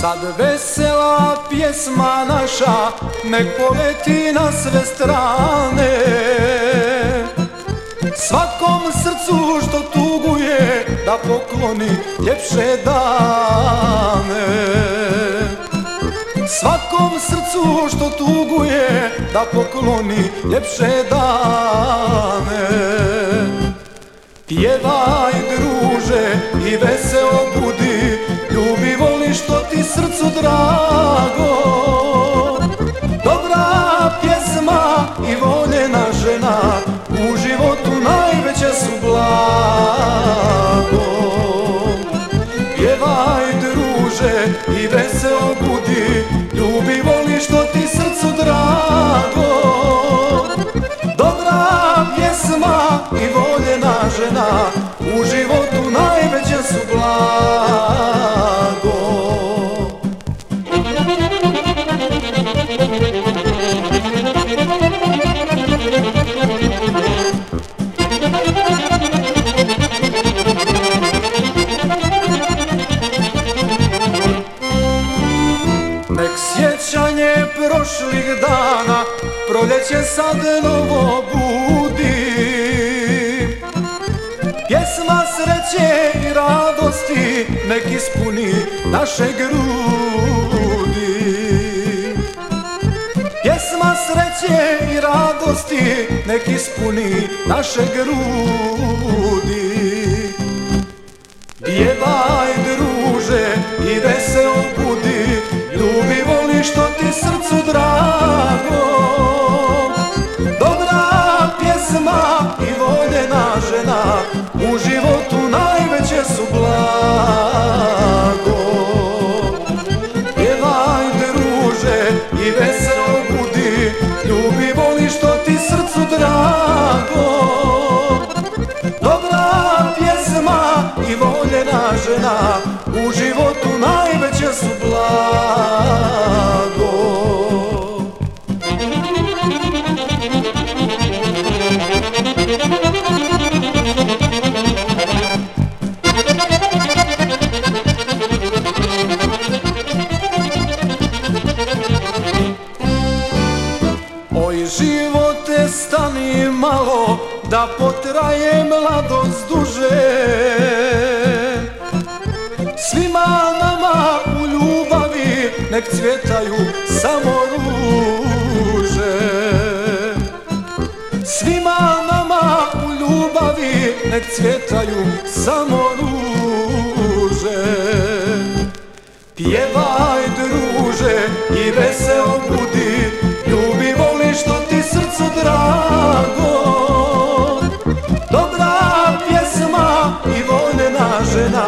Sad vesela pjesma naša nek poleti na sve strane, svakom srcu što tuguje da pokloni ljepše dane. Svakom srcu što tuguje da pokloni ljepše dane. Pjevaj druže i veselo budi, ljubi voli što ti srcu drago. Dobra pjesma i voljena žena u životu najveće su blago. Pjevaj druže i veselo budi, ljubi voli što ti srcu drago. Dobra pjesma i voljena žena u životu najveće su blago. Nek sjećanje prošlih dana proljeće sad novo budi. Pjesma sreće i radosti nek ispuni naše grudi. Pjesma sreće i radosti nek ispuni naše grudi. Pjevaj druže i veselo budi, ljubi voli što ti srcu drago. Dobra pjesma i voljena žena u životu najveće su blago. Pjevaj druže i veselo budi, ljubi voli što ti srcu drago. Dobra pjesma i voljena žena u životu najveće su blago. Oj živote, stani malo da potraje mladost duže. Svima nama u ljubavi nek cvjetaju samo ruže. Svima nama u ljubavi nek cvjetaju samo ruže. Pjevaj druže i veselo budi, ljubi voli što ti srcu drago. Dobra pjesma i voljena žena